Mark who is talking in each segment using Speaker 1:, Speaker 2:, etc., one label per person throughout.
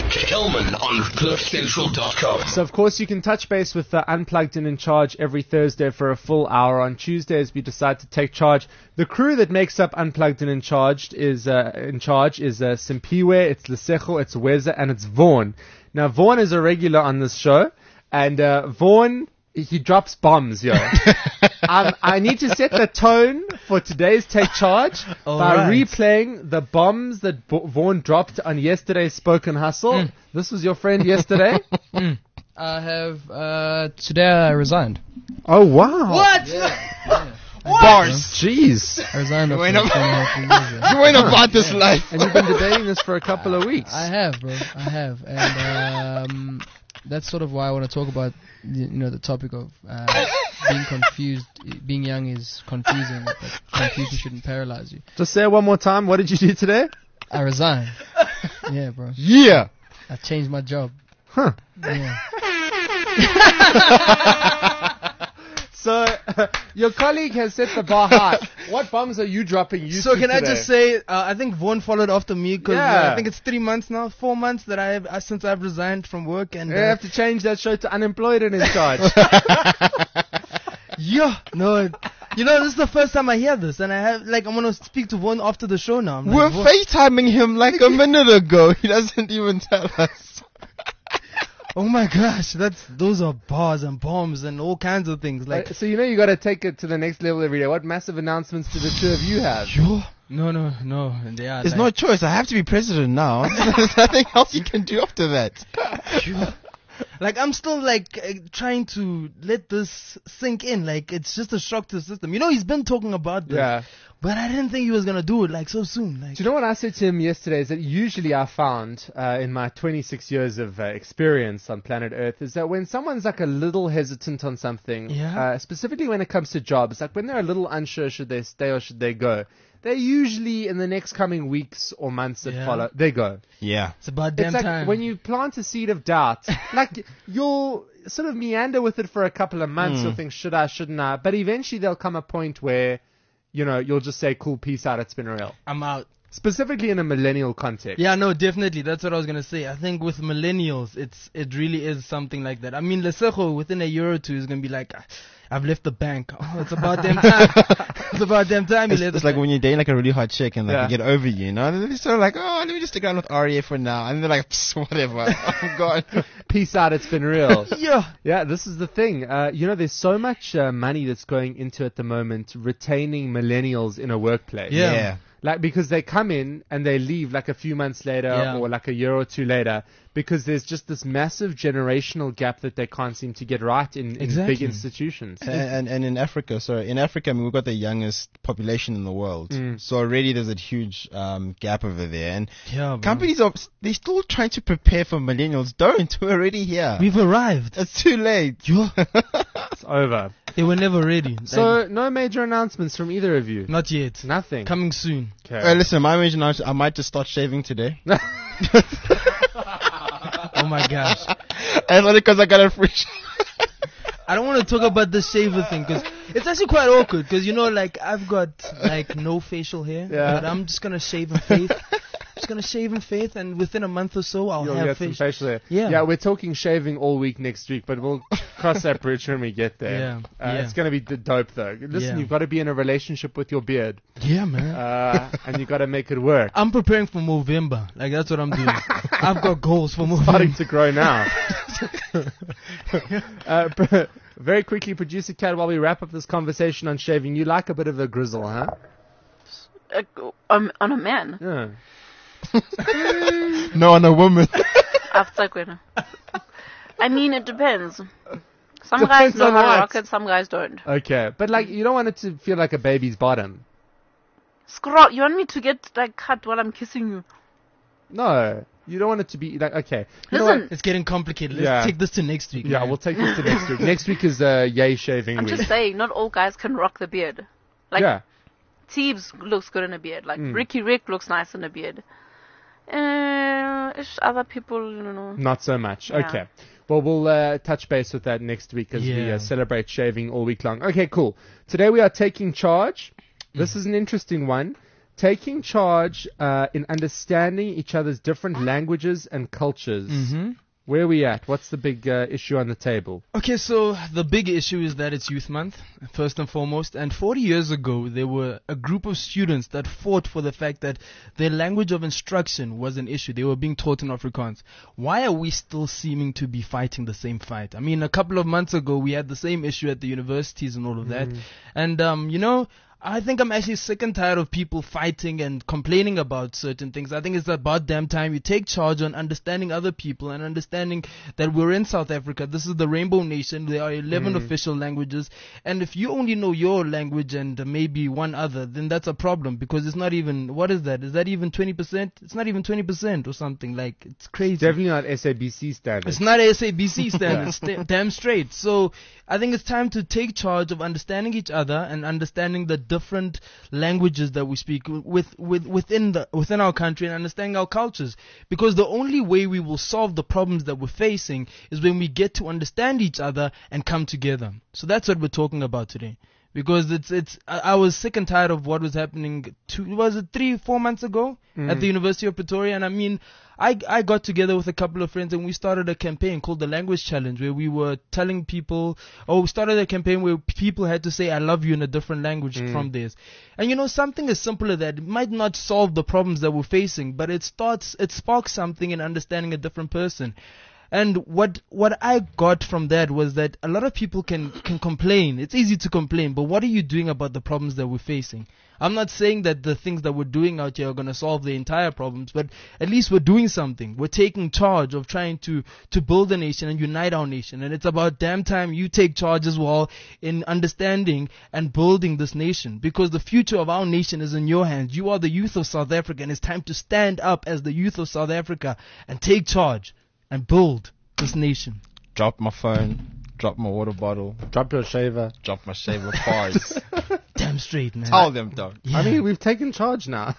Speaker 1: Kelman on CliffCentral.com.
Speaker 2: So, of course, you can touch base with the Unplugged and In Charge every Thursday for a full hour. On Tuesdays, we decide to take charge. The crew that makes up Unplugged and In Charge is Simpiwe, it's Lesejo, it's Weza, and it's Vaughn. Now, Vaughn is a regular on this show, and Vaughn, he drops bombs, yo. I need to set the tone for today's Take Charge by replaying the bombs that Vaughn dropped on yesterday's Spoken Hustle. This was your friend yesterday?
Speaker 3: I have, today I resigned.
Speaker 2: Oh, wow.
Speaker 4: What?
Speaker 3: Yeah.
Speaker 2: Bars. Jeez.
Speaker 3: I resigned after
Speaker 4: You ain't about this life.
Speaker 2: And you've been debating this for a couple of weeks.
Speaker 3: I have, bro. I have. And that's sort of why I want to talk about, the topic of being confused. Being young is confusing, but confusion shouldn't paralyze you.
Speaker 2: Just say it one more time. What did you do today?
Speaker 3: I resigned. Yeah, bro.
Speaker 4: Yeah.
Speaker 3: I changed my job.
Speaker 2: Huh.
Speaker 3: Yeah.
Speaker 2: So, your colleague has set the bar high. What bombs are you dropping?
Speaker 4: So can I just say, I think Vaughn followed after me because
Speaker 2: Yeah.
Speaker 4: I think it's 3 months now, 4 months that since I've resigned from work, and
Speaker 2: You have to change that show to Unemployed and In Charge.
Speaker 4: yeah, no, this is the first time I hear this, and I'm gonna speak to Vaughn after the show now. I'm like,
Speaker 5: We're
Speaker 4: Vaughn-
Speaker 5: FaceTiming him like a minute ago. He doesn't even tell us.
Speaker 4: Oh my gosh, those are bars and bombs and all kinds of things. Like,
Speaker 2: So you got to take it to the next level every day. What massive announcements do the two of you have?
Speaker 4: no, they are.
Speaker 5: There's no choice. I have to be president now. There's nothing else you can do after that.
Speaker 4: Like, I'm still trying to let this sink in. Like, it's just a shock to the system. He's been talking about this.
Speaker 2: Yeah.
Speaker 4: But I didn't think he was gonna do it so soon.
Speaker 2: Do you know what I said to him yesterday? Is that usually I found in my 26 years of experience on planet Earth is that when someone's a little hesitant on something, specifically when it comes to jobs, when they're a little unsure should they stay or should they go, they usually in the next coming weeks or months that follow, they go.
Speaker 5: Yeah.
Speaker 4: It's about damn
Speaker 2: It's
Speaker 4: time.
Speaker 2: when you plant a seed of doubt, you'll sort of meander with it for a couple of months. You'll think, should I, shouldn't I? But eventually there'll come a point where, you'll just say, cool, peace out, it's been real.
Speaker 4: I'm out.
Speaker 2: Specifically in a millennial context.
Speaker 4: Yeah, no, definitely. That's what I was gonna say. I think with millennials, it really is something like that. I mean, Lesejo within a year or two is gonna be like, I've left the bank. Oh, it's about damn time. It's about damn time.
Speaker 5: It's like when you're dating a really hot chick and you get over you, and they're sort of like, oh, let me just stick around with Aria for now, and they're like, whatever, I'm gone.
Speaker 2: Peace out, it's been real.
Speaker 4: Yeah.
Speaker 2: Yeah, this is the thing. There's so much money that's going into at the moment retaining millennials in a workplace.
Speaker 4: Yeah.
Speaker 2: Because they come in and they leave a few months later or a year or two later because there's just this massive generational gap that they can't seem to get right in big institutions.
Speaker 5: And in Africa, we've got the youngest population in the world. So already there's a huge gap over there. And companies they're still trying to prepare for millennials. We're already here.
Speaker 4: We've arrived.
Speaker 5: It's too late.
Speaker 2: It's over.
Speaker 4: They were never ready.
Speaker 2: So no major announcements from either of you?
Speaker 4: Not yet.
Speaker 2: Nothing.
Speaker 4: Coming soon.
Speaker 2: Okay.
Speaker 5: Listen, my major announcement, I might just start shaving today.
Speaker 4: Oh my gosh.
Speaker 5: And only because I got a free
Speaker 4: I don't want to talk about the shaver thing because it's actually quite awkward because I've got no facial hair, but I'm just gonna shave in faith. And within a month or so I'll
Speaker 2: You'll
Speaker 4: have
Speaker 2: get some facial hair.
Speaker 4: Yeah.
Speaker 2: Yeah, we're talking shaving all week next week, but we'll cross that bridge when we get there. It's going to be dope though. Listen, you've got to be in a relationship with your beard.
Speaker 4: Yeah, man.
Speaker 2: And you've got to make it work.
Speaker 4: I'm preparing for Movember. That's what I'm doing. I've got goals for Movember.
Speaker 2: Starting to grow now. Very quickly, Producer Cat, while we wrap up this conversation on shaving, you like a bit of a grizzle, huh?
Speaker 6: On a man.
Speaker 2: Yeah.
Speaker 5: No, on a woman.
Speaker 6: I mean, it depends. Some guys know how to rock it, some guys don't.
Speaker 2: Okay, but you don't want it to feel like a baby's bottom.
Speaker 6: Scroll. You want me to get cut while I'm kissing you?
Speaker 2: No, you don't want it to be okay.
Speaker 6: Listen,
Speaker 4: it's getting complicated. Let's take this to next week.
Speaker 2: Yeah,
Speaker 4: man.
Speaker 2: we'll take this to next week. Next week is yay shaving
Speaker 6: I'm
Speaker 2: week.
Speaker 6: just saying, not all guys can rock the beard. Teebs looks good in a beard. Ricky Rick looks nice in a beard. Other people,
Speaker 2: Not so much.
Speaker 6: Yeah.
Speaker 2: Okay. Well, we'll touch base with that next week as we celebrate shaving all week long. Okay, cool. Today we are taking charge. This is an interesting one. taking charge in understanding each other's different languages and cultures.
Speaker 4: Mm-hmm.
Speaker 2: Where are we at? What's the big issue on the table?
Speaker 4: Okay, so the big issue is that it's Youth Month, first and foremost. And 40 years ago, there were a group of students that fought for the fact that their language of instruction was an issue. They were being taught in Afrikaans. Why are we still seeming to be fighting the same fight? I mean, a couple of months ago, we had the same issue at the universities and all of that. And, I think I'm actually sick and tired of people fighting and complaining about certain things. I think it's about damn time you take charge on understanding other people and understanding that we're in South Africa. This is the Rainbow Nation. There are 11 official languages. And if you only know your language and maybe one other, then that's a problem because it's not even, what is that? Is that even 20%? It's not even 20% or something. Like, it's crazy.
Speaker 2: It's definitely not SABC standards.
Speaker 4: It's not SABC standards. Damn straight. So I think it's time to take charge of understanding each other and understanding the different languages that we speak within our country and understanding our cultures, because the only way we will solve the problems that we're facing is when we get to understand each other and come together. So that's what we're talking about today, because I was sick and tired of what was happening 3-4 months ago at the University of Pretoria. And I mean, I got together with a couple of friends and we started a campaign called the Language Challenge, where we were telling people, we started a campaign where people had to say I love you in a different language from theirs. And something as simple as that, it might not solve the problems that we're facing, but it sparks something in understanding a different person. And what I got from that was that a lot of people can complain. It's easy to complain, but what are you doing about the problems that we're facing? I'm not saying that the things that we're doing out here are going to solve the entire problems, but at least we're doing something. We're taking charge of trying to build a nation and unite our nation. And it's about damn time you take charge as well in understanding and building this nation, because the future of our nation is in your hands. You are the youth of South Africa, and it's time to stand up as the youth of South Africa and take charge and build this nation.
Speaker 5: Drop my phone, drop my water bottle,
Speaker 2: drop your shaver,
Speaker 5: drop my shaver bars.
Speaker 4: Damn straight, man.
Speaker 5: Tell them, dog.
Speaker 2: Yeah. I mean, we've taken charge now.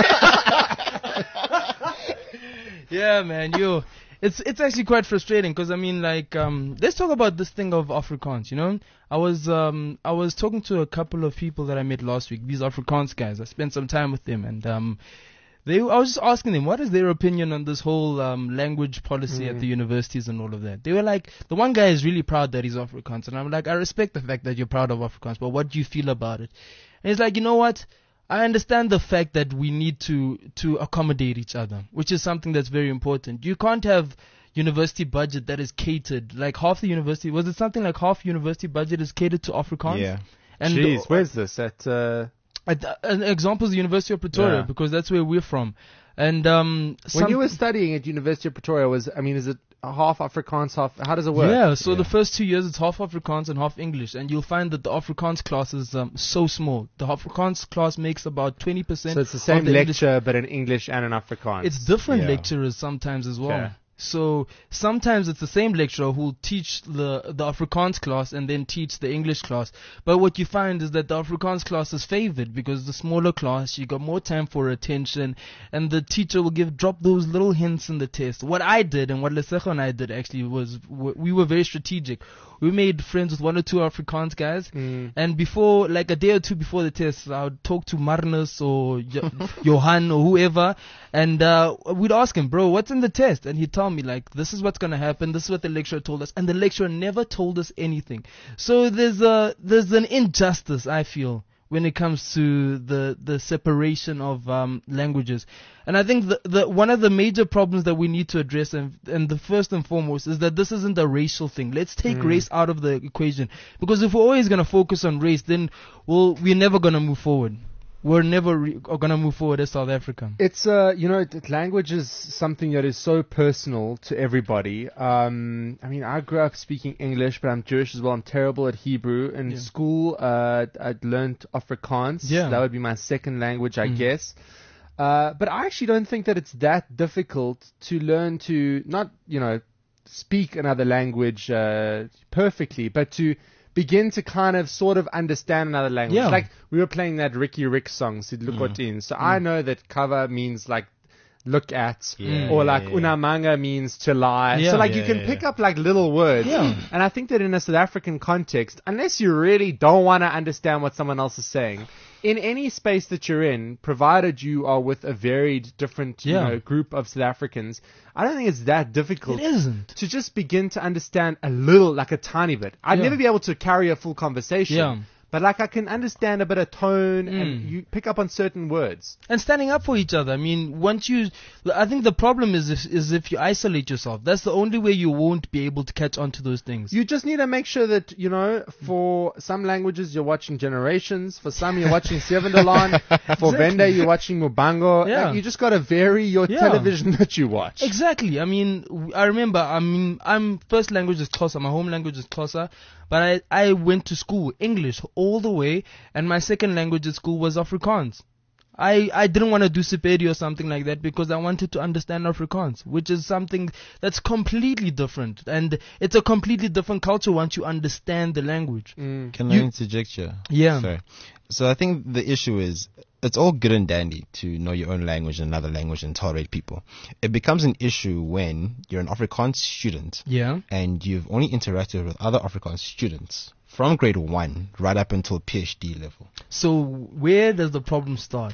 Speaker 4: Yeah, man. It's actually quite frustrating because I mean, like, let's talk about this thing of Afrikaans. I was talking to a couple of people that I met last week. These Afrikaans guys. I spent some time with them, and I was just asking them what is their opinion on this whole language policy at the universities and all of that. They were like, the one guy is really proud that he's Afrikaans, and I'm like, I respect the fact that you're proud of Afrikaans, but what do you feel about it? And he's like, you know what? I understand the fact that we need to accommodate each other, which is something that's very important. You can't have university budget that is catered, like half the university, was it something like half university budget is catered to Afrikaans?
Speaker 5: Yeah.
Speaker 2: And jeez, where's this?
Speaker 4: An example is the University of Pretoria, because that's where we're from. And
Speaker 2: when you were studying at University of Pretoria, is it half Afrikaans, half? How does it work?
Speaker 4: Yeah, so the first 2 years it's half Afrikaans and half English, and you'll find that the Afrikaans class is so small. The Afrikaans class makes about 20%.
Speaker 2: So it's the same lecture, but in English and in Afrikaans.
Speaker 4: It's different lecturers sometimes as well. Okay. So sometimes it's the same lecturer who will teach the Afrikaans class and then teach the English class. But what you find is that the Afrikaans class is favored because the smaller class, you got more time for attention, and the teacher will drop those little hints in the test. What I did and what Lesego and I did actually was we were very strategic. We made friends with 1 or 2 Afrikaans guys, and before, like a day or two before the test, I would talk to Marnus or Johan or whoever, and we'd ask him, bro, what's in the test? And he'd tell me, like, this is what's going to happen, this is what the lecturer told us, and the lecturer never told us anything. So there's an injustice, I feel, when it comes to the separation of languages. And I think the one of the major problems that we need to address, and the first and foremost, is that this isn't a racial thing. Let's take race out of the equation, because if we're always going to focus on race, then we're never going to move forward. We're never going to move forward as South Africa.
Speaker 2: It's language is something that is so personal to everybody. I mean, I grew up speaking English, but I'm Jewish as well. I'm terrible at Hebrew. In school, I'd learned Afrikaans.
Speaker 4: Yeah.
Speaker 2: That would be my second language, I guess. But I actually don't think that it's that difficult to learn to not, speak another language perfectly, but to begin to kind of sort of understand another language.
Speaker 4: Yeah.
Speaker 2: Like we were playing that Ricky Rick song, Sidlukotin. So I know that cover means like look at, or like unamanga means to lie.
Speaker 4: Yeah.
Speaker 2: So like you can pick up like little words. Yeah. And I think that in a South African context, unless you really don't want to understand what someone else is saying, in any space that you're in, provided you are with a varied, different group of South Africans, I don't think it's that difficult.
Speaker 4: It isn't.
Speaker 2: To just begin to understand a little, like a tiny bit. I'd never be able to carry a full conversation.
Speaker 4: Yeah.
Speaker 2: But like I can understand a bit of tone and you pick up on certain words.
Speaker 4: And standing up for each other. I mean, I think the problem is if you isolate yourself. That's the only way you won't be able to catch on to those things.
Speaker 2: You just need to make sure that, for some languages you're watching Generations, for some you're watching Seven Dalan, for Venda you're watching Mubango.
Speaker 4: Yeah.
Speaker 2: Like, you just got to vary your television that you watch.
Speaker 4: Exactly. I mean, I remember, I'm first language is Xhosa, my home language is Xhosa. But I went to school, English, all the way, and my second language at school was Afrikaans. I didn't want to do Sepedi or something like that because I wanted to understand Afrikaans, which is something that's completely different. And it's a completely different culture once you understand the language.
Speaker 5: Can I interject here?
Speaker 4: Yeah.
Speaker 5: Sorry. So I think the issue is, it's all good and dandy to know your own language and another language and tolerate people. It becomes an issue when you're an Afrikaans student and you've only interacted with other Afrikaans students from grade 1 right up until PhD level.
Speaker 4: So where does the problem start?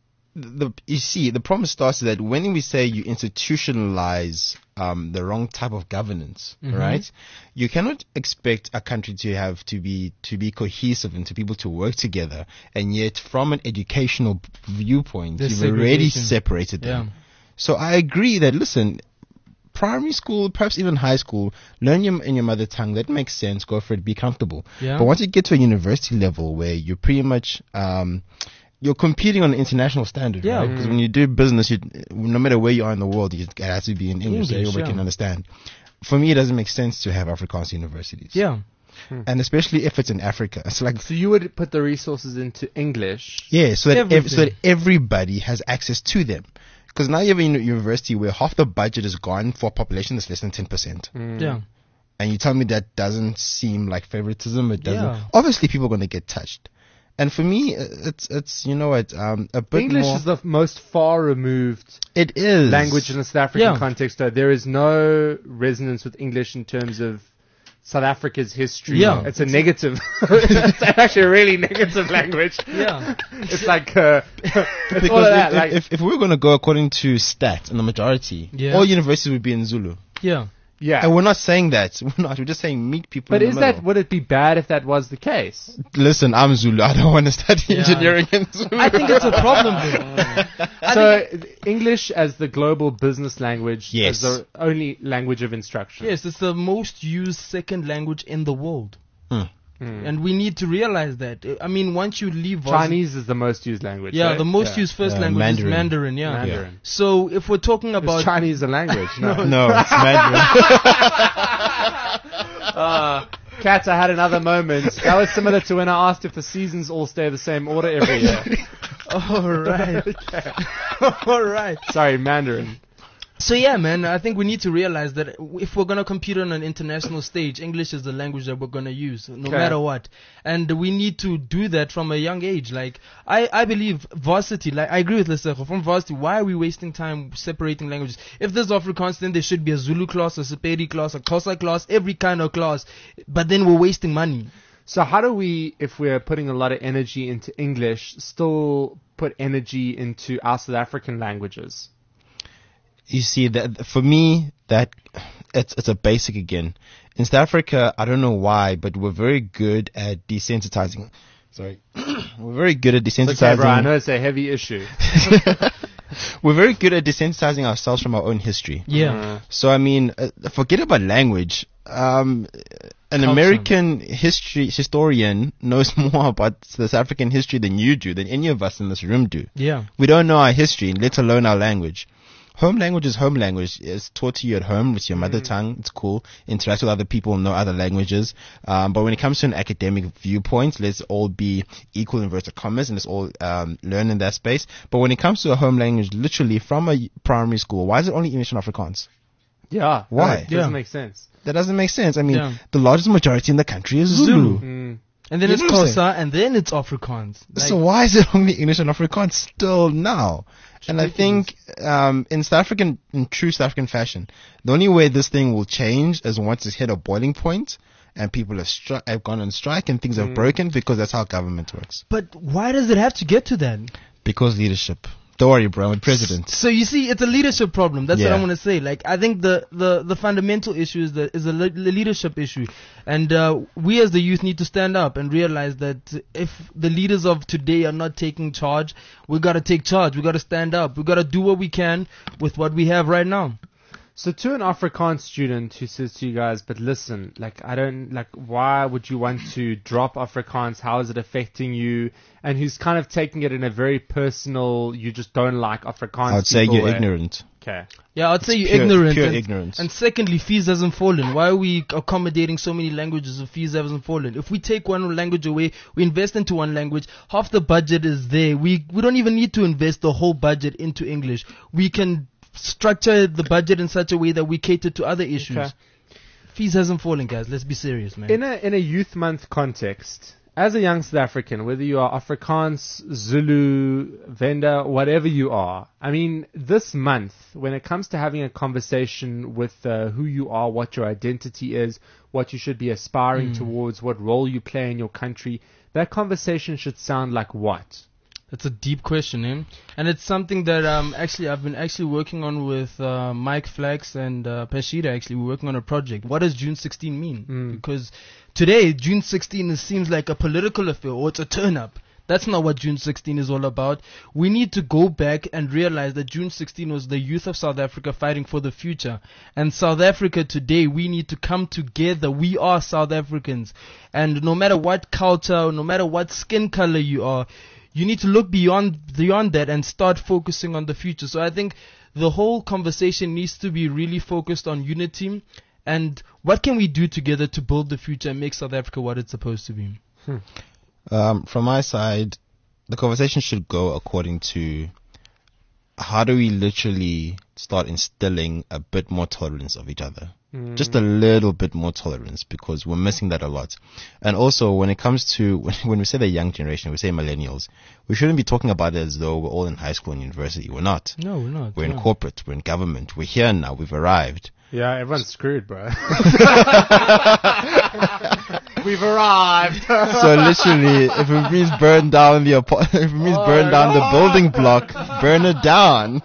Speaker 5: You see, the problem starts that when we say you institutionalize the wrong type of governance, right? You cannot expect a country to be cohesive and to people to work together, and yet from an educational viewpoint, you've already separated them. Yeah. So I agree that, listen, primary school, perhaps even high school, learn in your mother tongue. That makes sense. Go for it. Be comfortable. Yeah. But once you get to a university level where you're pretty much you're competing on an international standard, right? Because when you do business, no matter where you are in the world, it has to be in English so everybody can understand. For me, it doesn't make sense to have Afrikaans universities.
Speaker 4: Yeah.
Speaker 5: And especially if it's in Africa. It's like,
Speaker 2: so you would put the resources into English?
Speaker 5: Yeah, so that everybody has access to them. Because now you have a university where half the budget is gone for a population that's less than 10%.
Speaker 4: Yeah.
Speaker 5: And you tell me that doesn't seem like favoritism? It doesn't. Yeah. Obviously, people are going to get touched. And for me, it's a bit
Speaker 2: English
Speaker 5: more...
Speaker 2: is the most far removed language in the South African context. Though there is no resonance with English in terms of South Africa's history.
Speaker 4: Yeah.
Speaker 2: It's a negative. It's actually a really negative language.
Speaker 4: Yeah.
Speaker 2: It's like it's all of that.
Speaker 5: If we're going to go according to stats and the majority, all universities would be in Zulu.
Speaker 4: Yeah.
Speaker 2: Yeah.
Speaker 5: And we're not saying that. We're just saying meet people
Speaker 2: But
Speaker 5: in the middle.
Speaker 2: would it be bad if that was the case?
Speaker 5: Listen, I'm Zulu. I don't want to study engineering in Zulu.
Speaker 4: I think it's a problem.
Speaker 2: So English as the global business language is the only language of instruction.
Speaker 4: Yes, it's the most used second language in the world. And we need to realize that. I mean, once you leave...
Speaker 2: Chinese is the most used language.
Speaker 4: Yeah,
Speaker 2: right?
Speaker 4: the most used first language
Speaker 5: Mandarin.
Speaker 4: is Mandarin,
Speaker 2: Mandarin.
Speaker 4: So if we're talking about...
Speaker 2: Is Chinese a language? No,
Speaker 5: it's Mandarin.
Speaker 2: Cats, I had another moment. That was similar to when I asked if the seasons all stay the same order every year.
Speaker 4: All right. All right.
Speaker 2: Sorry, Mandarin.
Speaker 4: So yeah, man, I think we need to realize that if we're going to compete on an international stage, English is the language that we're going to use, no matter what. And we need to do that from a young age. Like, I believe varsity, like, I agree with Lesego, from varsity, why are we wasting time separating languages? If there's Afrikaans, then there should be a Zulu class, a Sepedi class, a Xhosa class, every kind of class. But then we're wasting money.
Speaker 2: So how do we, if we're putting a lot of energy into English, still put energy into our South African languages?
Speaker 5: You see, that for me, that it's a basic again. In South Africa, I don't know why, but we're very good at desensitizing. Sorry. We're very good at desensitizing.
Speaker 2: Okay, bro, I know it's a heavy issue.
Speaker 5: We're very good at desensitizing ourselves from our own history.
Speaker 4: Yeah.
Speaker 5: So, I mean, forget about language. An American historian knows more about the South African history than you do, than any of us in this room do.
Speaker 4: Yeah.
Speaker 5: We don't know our history, let alone our language. Home language is home language. It's taught to you at home. It's your mother tongue. It's cool. Interact with other people, know other languages. But when it comes to an academic viewpoint, let's all be equal in inverted commas and let's all learn in that space. But when it comes to a home language, literally from a primary school, why is it only English and Afrikaans?
Speaker 2: Yeah.
Speaker 5: Why?
Speaker 2: That doesn't make sense.
Speaker 5: That doesn't make sense. I mean, the largest majority in the country is Zulu.
Speaker 4: And then it's Xhosa, and then it's Afrikaans.
Speaker 5: So why is it only English and Afrikaans still now? And I think in true South African fashion, the only way this thing will change is once it's hit a boiling point and people have gone on strike and things have broken because that's how government works.
Speaker 4: But why does it have to get to that?
Speaker 5: Because leadership. Don't worry, bro. I'm president.
Speaker 4: So you see, it's a leadership problem. That's what I want to say. Like, I think the fundamental issue is the leadership issue, and we as the youth need to stand up and realize that if the leaders of today are not taking charge, we got to take charge. We got to stand up. We got to do what we can with what we have right now.
Speaker 2: So to an Afrikaans student who says to you guys, but listen, why would you want to drop Afrikaans? How is it affecting you? And who's kind of taking it in a very personal, you just don't like Afrikaans.
Speaker 5: I would say you're ignorant.
Speaker 2: Okay.
Speaker 4: Yeah, I'd say you're ignorant.
Speaker 5: Pure ignorance.
Speaker 4: And secondly, fees hasn't fallen. Why are we accommodating so many languages if fees hasn't fallen? If we take one language away, we invest into one language, half the budget is there. We don't even need to invest the whole budget into English. We can structure the budget in such a way that we cater to other issues. Okay. Fees hasn't fallen, guys. Let's be serious, man.
Speaker 2: In a youth month context, as a young South African, whether you are Afrikaans, Zulu, Venda, whatever you are, I mean, this month, when it comes to having a conversation with who you are, what your identity is, what you should be aspiring towards, what role you play in your country, that conversation should sound like what?
Speaker 4: That's a deep question, eh? And it's something that I've been working on with Mike Flax and Peshida. Actually, we're working on a project. What does June 16 mean? Because today, June 16 seems like a political affair, or it's a turn-up. That's not what June 16 is all about. We need to go back and realize that June 16 was the youth of South Africa fighting for the future. And South Africa today, we need to come together. We are South Africans. And no matter what culture, no matter what skin color you are, you need to look beyond that and start focusing on the future. So I think the whole conversation needs to be really focused on unity and what can we do together to build the future and make South Africa what it's supposed to be.
Speaker 5: From my side, the conversation should go according to how do we literally start instilling a bit more tolerance of each other. Just a little bit more tolerance, because we're missing that a lot. And also, when it comes to, when we say the young generation, we say millennials, we shouldn't be talking about it as though we're all in high school and university. We're not.
Speaker 4: No, we're not.
Speaker 5: We're in corporate. We're in government. We're here now. We've arrived.
Speaker 2: Yeah, everyone's screwed, bro. We've arrived.
Speaker 5: So literally, if it means burn down the the building block, burn it down.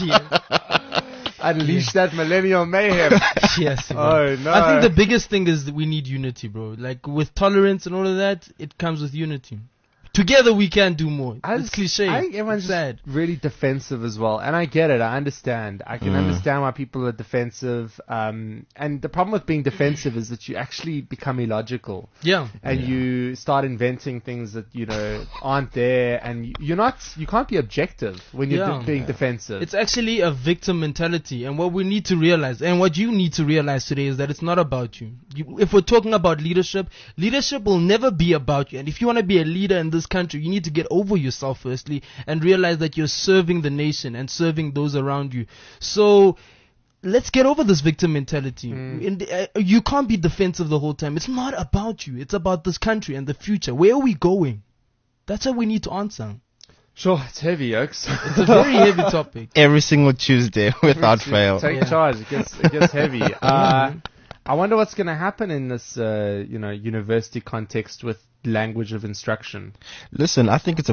Speaker 2: Unleash that millennial mayhem.
Speaker 4: Yes.
Speaker 2: Oh no.
Speaker 4: I think the biggest thing is that we need unity, bro. Like with tolerance and all of that, it comes with unity. Together we can do more. It's cliche.
Speaker 2: I think everyone's sad. Really defensive as well. And I get it. I understand. I can understand why people are defensive. And the problem with being defensive is that you actually become illogical.
Speaker 4: Yeah.
Speaker 2: And you start inventing things that, aren't there. And you can't be objective when you're being defensive.
Speaker 4: It's actually a victim mentality. And what we need to realize, and what you need to realize today, is that it's not about you. If we're talking about leadership will never be about you. And if you want to be a leader in this country, you need to get over yourself firstly and realize that you're serving the nation and serving those around you. So let's get over this victim mentality. You can't be defensive the whole time. It's not about you. It's about this country and the future. Where are we going? That's what we need to answer.
Speaker 2: Sure, it's heavy, Oaks.
Speaker 4: It's a very heavy topic.
Speaker 5: Every single Tuesday without fail.
Speaker 2: Take charge. It gets heavy. I wonder what's going to happen in this, university context with language of instruction.
Speaker 5: Listen, I think it's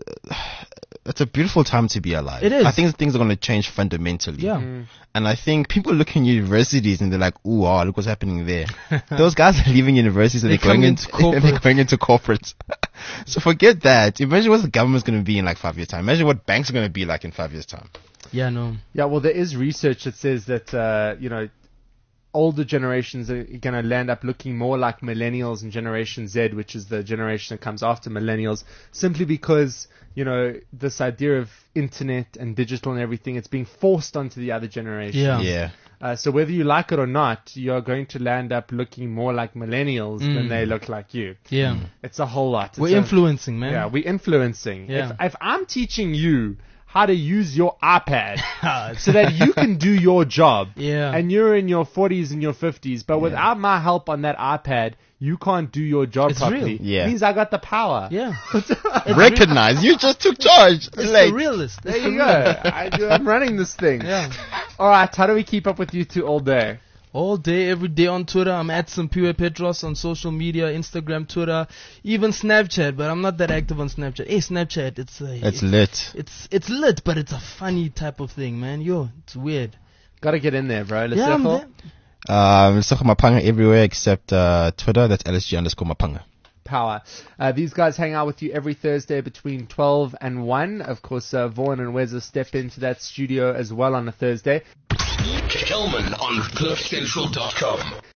Speaker 5: a beautiful time to be alive.
Speaker 4: It is.
Speaker 5: I think things are going to change fundamentally.
Speaker 4: Yeah.
Speaker 5: And I think people look in universities and they're like, ooh, look what's happening there. Those guys are leaving universities and they're going into corporate. So forget that. Imagine what the government's going to be in like 5 years' time. Imagine what banks are going to be like in 5 years' time.
Speaker 4: Yeah, no.
Speaker 2: Yeah, well, there is research that says that, older generations are going to land up looking more like millennials and Generation Z, which is the generation that comes after millennials, simply because, this idea of internet and digital and everything, it's being forced onto the other generation.
Speaker 5: Yeah.
Speaker 2: So whether you like it or not, you're going to land up looking more like millennials than they look like you.
Speaker 4: Yeah.
Speaker 2: It's a whole lot.
Speaker 4: We're influencing, man.
Speaker 2: Yeah, we're influencing.
Speaker 4: Yeah.
Speaker 2: If I'm teaching you how to use your iPad so that you can do your job.
Speaker 4: Yeah.
Speaker 2: And you're in your 40s and your 50s, but without my help on that iPad, you can't do your job properly.
Speaker 4: Real.
Speaker 5: Yeah.
Speaker 2: It means I got the power.
Speaker 4: Yeah.
Speaker 5: Recognize, you just took charge.
Speaker 4: It's the realist.
Speaker 2: There you go. I'm running this thing.
Speaker 4: Yeah.
Speaker 2: All right, how do we keep up with you two all day?
Speaker 4: All day, every day on Twitter. I'm at Simpiwe Petros on social media, Instagram, Twitter, even Snapchat. But I'm not that active on Snapchat. Hey, Snapchat, it's
Speaker 5: lit.
Speaker 4: It's lit, but it's a funny type of thing, man. It's weird.
Speaker 2: Gotta get in there, bro.
Speaker 4: Yeah, man.
Speaker 5: Lesego Mapanga everywhere except Twitter. That's LSG_Mapanga.
Speaker 2: Power. These guys hang out with you every Thursday between 12 and 1. Of course, Vaughan and Weza step into that studio as well on a Thursday.
Speaker 1: Kelman on CliffCentral.com.